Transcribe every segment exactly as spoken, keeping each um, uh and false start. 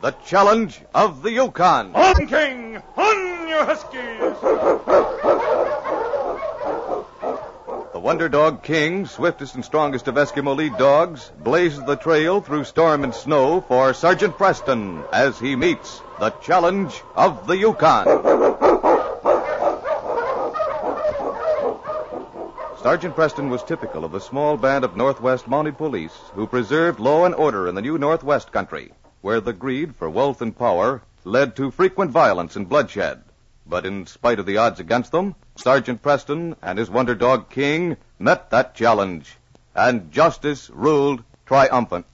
The Challenge of the Yukon. On, King! On, you Huskies! The Wonder Dog King, swiftest and strongest of Eskimo lead dogs, blazes the trail through storm and snow for Sergeant Preston as he meets the Challenge of the Yukon. Sergeant Preston was typical of the small band of Northwest Mounted Police who preserved law and order in the new Northwest country, where the greed for wealth and power led to frequent violence and bloodshed. But in spite of the odds against them, Sergeant Preston and his Wonder Dog King met that challenge, and justice ruled triumphant.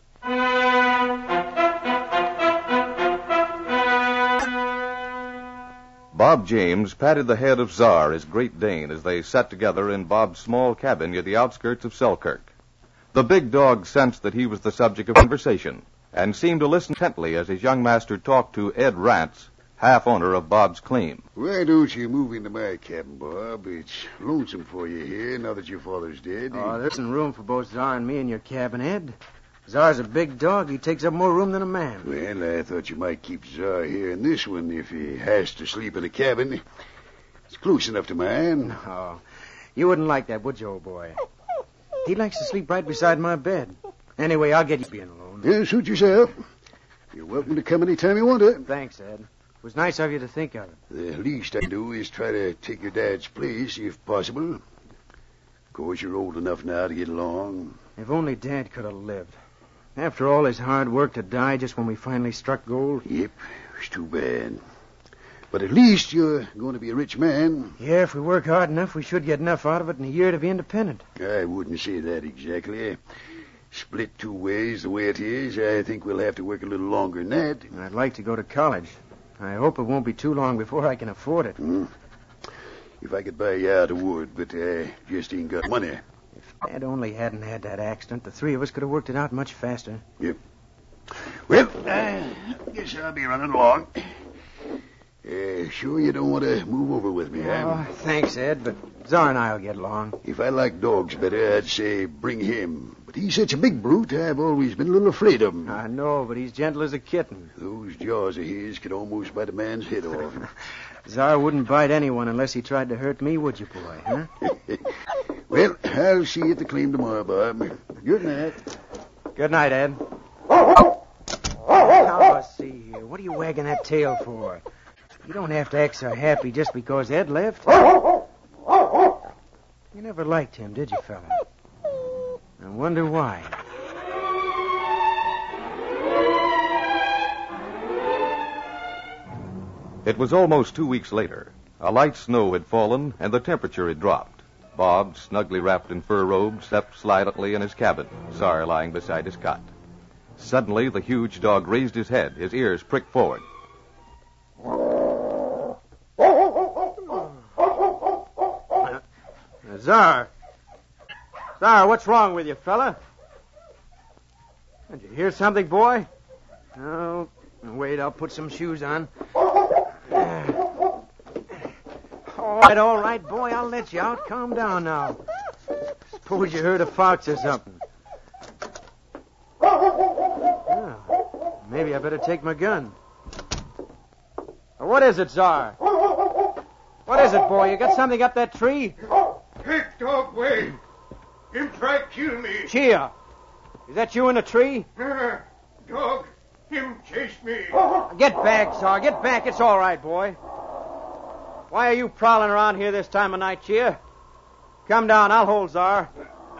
Bob James patted the head of Czar, his Great Dane, as they sat together in Bob's small cabin near the outskirts of Selkirk. The big dog sensed that he was the subject of conversation and seemed to listen intently as his young master talked to Ed Rance, half-owner of Bob's claim. Why don't you move into my cabin, Bob? It's lonesome for you here now that your father's dead. Oh, there isn't room for both Czar and me in your cabin, Ed. Czar's a big dog. He takes up more room than a man. Well, I thought you might keep Czar here in this one if he has to sleep in a cabin. It's close enough to mine. Oh, you wouldn't like that, would you, old boy? He likes to sleep right beside my bed. Anyway, I'll get you being alone. Yeah, suit yourself. You're welcome to come any time you want to. Thanks, Ed. It was nice of you to think of it. The least I can do is try to take your dad's place, if possible. Of course, you're old enough now to get along. If only Dad could have lived. After all his hard work to die just when we finally struck gold. Yep, it's too bad. But at least you're going to be a rich man. Yeah, if we work hard enough, we should get enough out of it in a year to be independent. I wouldn't say that exactly. Split two ways the way it is, I think we'll have to work a little longer than that. I'd like to go to college. I hope it won't be too long before I can afford it. Hmm. If I could buy you out, I would, but I just ain't got money. If Dad only hadn't had that accident, the three of us could have worked it out much faster. Yep. Well, I guess I'll be running along. Uh, sure you don't want to move over with me, huh? Oh, thanks, Ed, but Czar and I'll get along. If I like dogs better, I'd say bring him. But he's such a big brute, I've always been a little afraid of him. I know, but he's gentle as a kitten. Those jaws of his could almost bite a man's head off. Czar wouldn't bite anyone unless he tried to hurt me, would you, boy, huh? Well, I'll see you at the claim tomorrow, Bob. Good night. Good night, Ed. Now, let's see here. What are you wagging that tail for? You don't have to act so happy just because Ed left. You never liked him, did you, fella? I wonder why. It was almost two weeks later. A light snow had fallen, and the temperature had dropped. Bob, snugly wrapped in fur robes, slept silently in his cabin, Czar lying beside his cot. Suddenly, the huge dog raised his head, his ears pricked forward. Czar. Czar, what's wrong with you, fella? Did you hear something, boy? Oh, wait, I'll put some shoes on. All right, all right, boy, I'll let you out. Calm down now. Suppose you heard a fox or something. Oh, maybe I better take my gun. What is it, Czar? What is it, boy? You got something up that tree? Take dog way. Him try kill me. Chia, is that you in the tree? Uh, dog, him chase me. Get back, Czar. Get back. It's all right, boy. Why are you prowling around here this time of night, Chia? Come down. I'll hold Czar.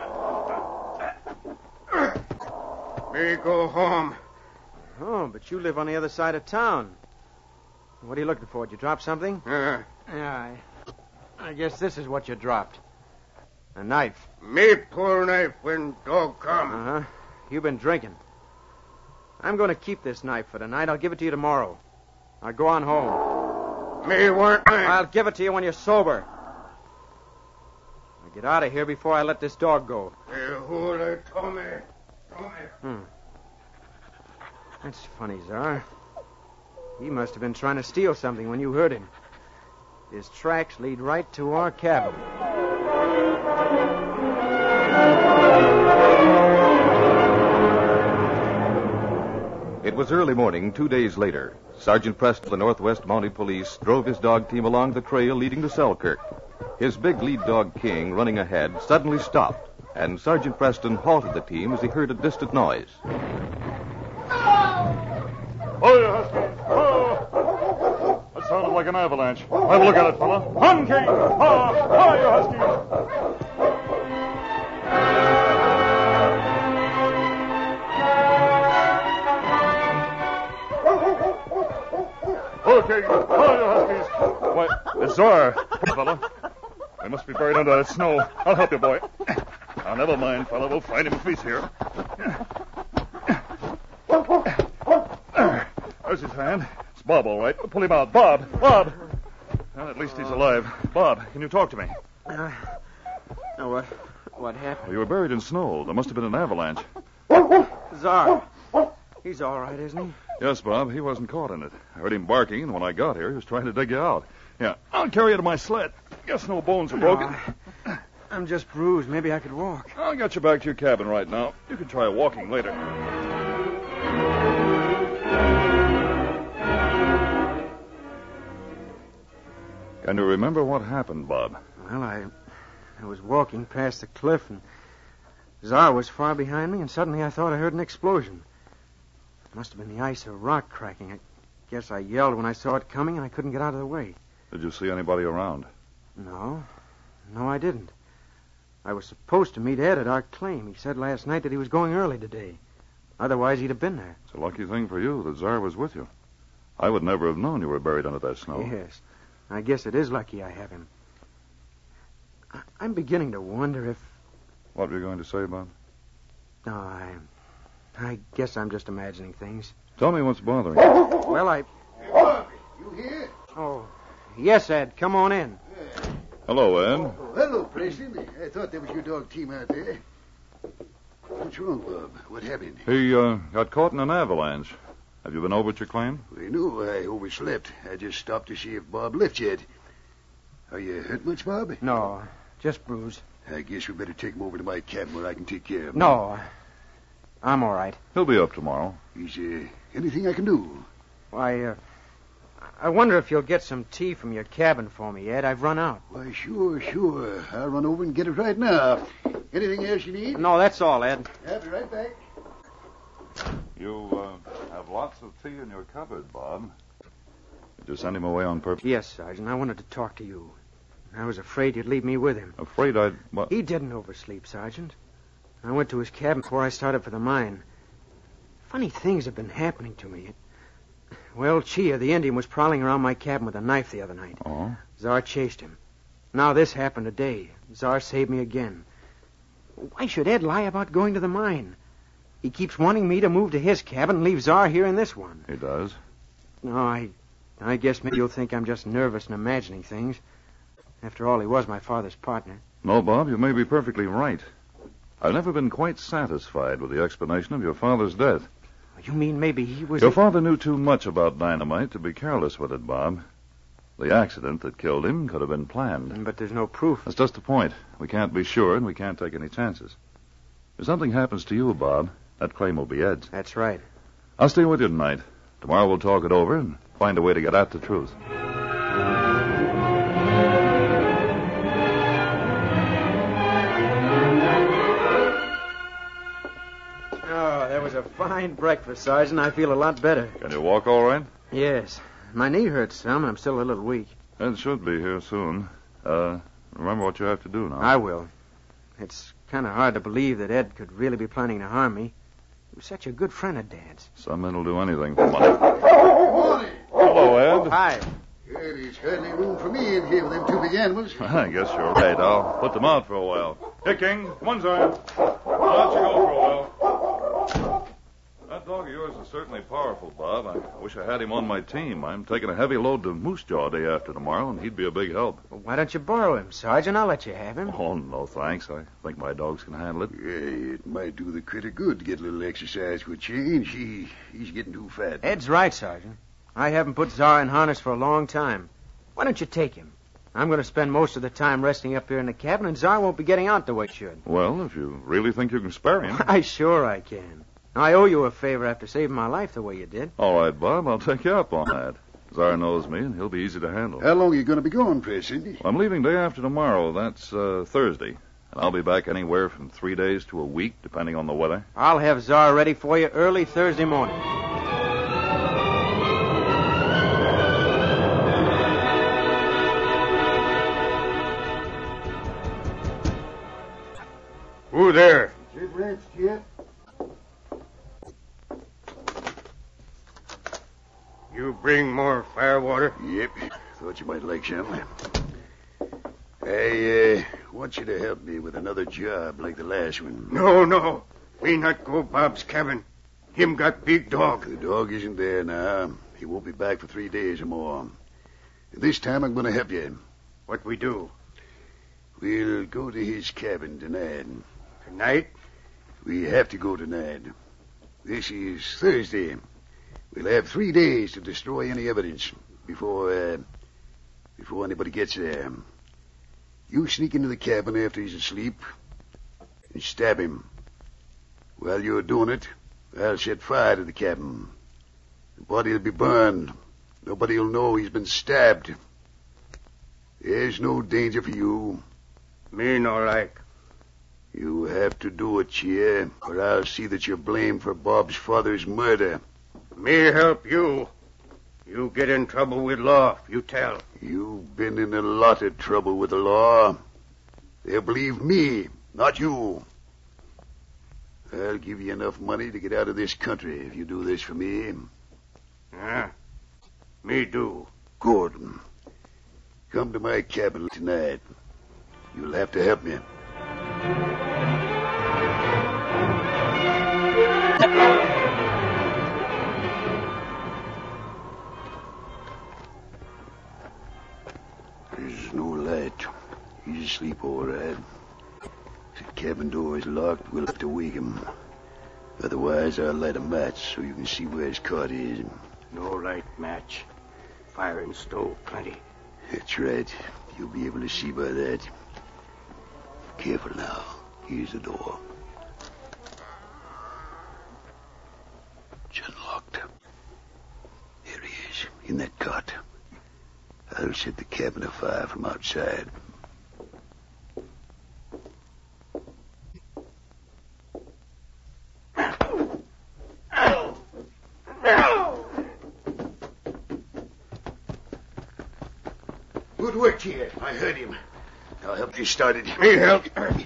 Me go home. Oh, but you live on the other side of town. What are you looking for? Did you drop something? Uh, Yeah, I, I guess this is what you dropped. A knife. me pull knife when dog come. Uh-huh. You've been drinking. I'm going to keep this knife for tonight. I'll give it to you tomorrow. Now go on home. Me want knife. I'll give it to you when you're sober. Now get out of here before I let this dog go. Hey, hold it, Tommy. Tommy. Hmm. That's funny, Czar. He must have been trying to steal something when you heard him. His tracks lead right to our cabin. It was early morning, two days later. Sergeant Preston of the Northwest Mounted Police drove his dog team along the trail leading to Selkirk. His big lead dog, King, running ahead, suddenly stopped, and Sergeant Preston halted the team as he heard a distant noise. Oh, you Huskies! Oh! That sounded like an avalanche. Have a look at it, fella. On, King! Oh, oh, you Huskies! Okay, oh, you Huskies! Why, it's Czar, fella. He must be buried under that snow. I'll help you, boy. Now, never mind, fella. We'll find him if he's here. There's his hand. It's Bob, all right. Pull him out. Bob! Bob! Well, at least he's alive. Bob, can you talk to me? Uh, no, what, what happened? Well, you were buried in snow. There must have been an avalanche. Czar. He's all right, isn't he? Yes, Bob. He wasn't caught in it. I heard him barking, and when I got here, he was trying to dig you out. Yeah, I'll carry you to my sled. Guess no bones are broken. No, I'm just bruised. Maybe I could walk. I'll get you back to your cabin right now. You can try walking later. Can you remember what happened, Bob? Well, I I was walking past the cliff, and Czar was far behind me, and suddenly I thought I heard an explosion. It must have been the ice or rock cracking. I guess I yelled when I saw it coming, and I couldn't get out of the way. Did you see anybody around? No. No, I didn't. I was supposed to meet Ed at our claim. He said last night that he was going early today. Otherwise, he'd have been there. It's a lucky thing for you that Czar was with you. I would never have known you were buried under that snow. Yes. I guess it is lucky I have him. I- I'm beginning to wonder if... What were you going to say, Bob? No, I... I guess I'm just imagining things. Tell me what's bothering you. Well, I... Hey, Bob, you here? Oh, yes, Ed. Come on in. Hello, Ed. Oh, hello, Preston. I thought that was your dog team out there. What's wrong, Bob? What happened? He uh, got caught in an avalanche. Have you been over at your claim? Well, no, I overslept. I just stopped to see if Bob left yet. Are you hurt much, Bob? No, just bruised. I guess we better take him over to my cabin where I can take care of him. No, I'm all right. He'll be up tomorrow. Is there anything I can do? Why, uh, I wonder if you'll get some tea from your cabin for me, Ed. I've run out. Why, sure, sure. I'll run over and get it right now. Anything else you need? No, that's all, Ed. I'll be right back. You uh, have lots of tea in your cupboard, Bob. Did you send him away on purpose? Yes, Sergeant. I wanted to talk to you. I was afraid you'd leave me with him. Afraid I'd... What? He didn't oversleep, Sergeant. I went to his cabin before I started for the mine. Funny things have been happening to me. Well, Chia, the Indian, was prowling around my cabin with a knife the other night. Oh? Czar chased him. Now this happened today. Czar saved me again. Why should Ed lie about going to the mine? He keeps wanting me to move to his cabin and leave Czar here in this one. He does? No, I I guess maybe you'll think I'm just nervous and imagining things. After all, he was my father's partner. No, Bob, you may be perfectly right. I've never been quite satisfied with the explanation of your father's death. You mean maybe he was... Your a... father knew too much about dynamite to be careless with it, Bob. The accident that killed him could have been planned. But there's no proof. That's just the point. We can't be sure, and we can't take any chances. If something happens to you, Bob, that claim will be Ed's. That's right. I'll stay with you tonight. Tomorrow we'll talk it over and find a way to get at the truth. Oh, that was a fine breakfast, Sergeant. I feel a lot better. Can you walk all right? Yes. My knee hurts some, and I'm still a little weak. Ed should be here soon. Uh, remember what you have to do now. I will. It's kind of hard to believe that Ed could really be planning to harm me. He was such a good friend of Dad's. Some men will do anything for money. Good morning. Hello, Ed. Hi. There's hardly room for me in here with them two big animals. I guess you're right. I'll put them out for a while. Here, King. Come on, Zion. I'll let you go for a while. That dog of yours is certainly powerful, Bob. I wish I had him on my team. I'm taking a heavy load to Moose Jaw day after tomorrow, and he'd be a big help. Well, why don't you borrow him, Sergeant? I'll let you have him. Oh, no, thanks. I think my dogs can handle it. Yeah, it might do the critter good to get a little exercise for a change. He, he's getting too fat. Ed's right, Sergeant. I haven't put Czar in harness for a long time. Why don't you take him? I'm going to spend most of the time resting up here in the cabin, and Czar won't be getting out the way he should. Well, if you really think you can spare him. Why, sure I can. I owe you a favor after saving my life the way you did. All right, Bob. I'll take you up on that. Czar knows me, and he'll be easy to handle. How long are you going to be gone, Preston? I'm leaving day after tomorrow. That's uh, Thursday. And I'll be back anywhere from three days to a week, depending on the weather. I'll have Czar ready for you early Thursday morning. Who there? Sid Ranch, Kid. You bring more firewater? Yep. Thought you might like some. I uh, want you to help me with another job like the last one. No, no. We not go Bob's cabin. Him got big dog. The dog isn't there now. He won't be back for three days or more. This time I'm going to help you. What we do? We'll go to his cabin tonight. Tonight? We have to go tonight. This is Thursday. We'll have three days to destroy any evidence before, uh, before anybody gets there. You sneak into the cabin after he's asleep and stab him. While you're doing it, I'll set fire to the cabin. The body will be burned. Nobody will know he's been stabbed. There's no danger for you. Me no like. You have to do it, Chia, or I'll see that you're blamed for Bob's father's murder. Me help you. You get in trouble with law, you tell. You've been in a lot of trouble with the law. They'll believe me, not you. I'll give you enough money to get out of this country if you do this for me. Ah, me do. Good. Come to my cabin tonight. You'll have to help me. There's no light. He's asleep all right. If the cabin door is locked, we'll have to wake him. Otherwise, I'll light a match so you can see where his cot is. No light match. Fire in stove, plenty. That's right. You'll be able to see by that. Careful now. Here's the door. It's unlocked. There he is, in that cot. I'll set the cabin afire from outside. Good work, Chia. I heard him. I'll help you start it. Me help.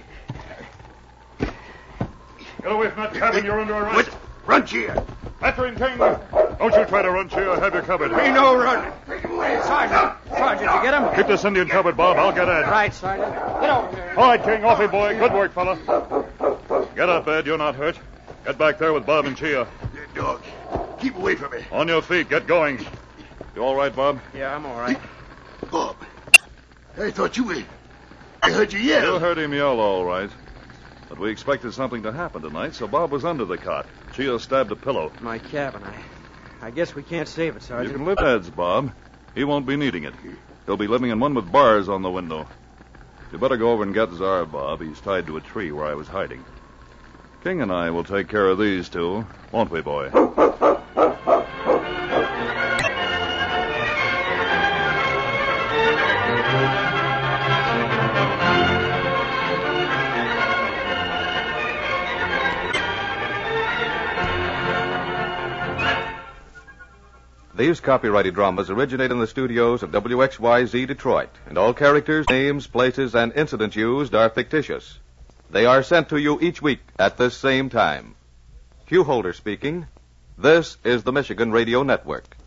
Get away from that cabin. You're under arrest. What? Run, Chia. After him, King. Don't you try to run, Chia. I'll have you covered. Me no run. Sergeant. Sergeant, you get him? Keep this Indian covered, Bob. I'll get Ed. Right, Sergeant. Get over here. All right, King. Off you, boy. Good work, fella. Get up, Ed. You're not hurt. Get back there with Bob and Chia. That dog. Keep away from me. On your feet. Get going. You all right, Bob? Yeah, I'm all right. Bob. I thought you were... I heard you yell. You heard him yell, all right. But we expected something to happen tonight, so Bob was under the cot. Chia stabbed a pillow. My cabin. I, I guess we can't save it, Sergeant. You can live Ed's, Bob. He won't be needing it. He'll be living in one with bars on the window. You better go over and get Czar, Bob. He's tied to a tree where I was hiding. King and I will take care of these two, won't we, boy? These copyrighted dramas originate in the studios of W X Y Z Detroit, and all characters, names, places, and incidents used are fictitious. They are sent to you each week at this same time. Hugh Holder speaking. This is the Michigan Radio Network.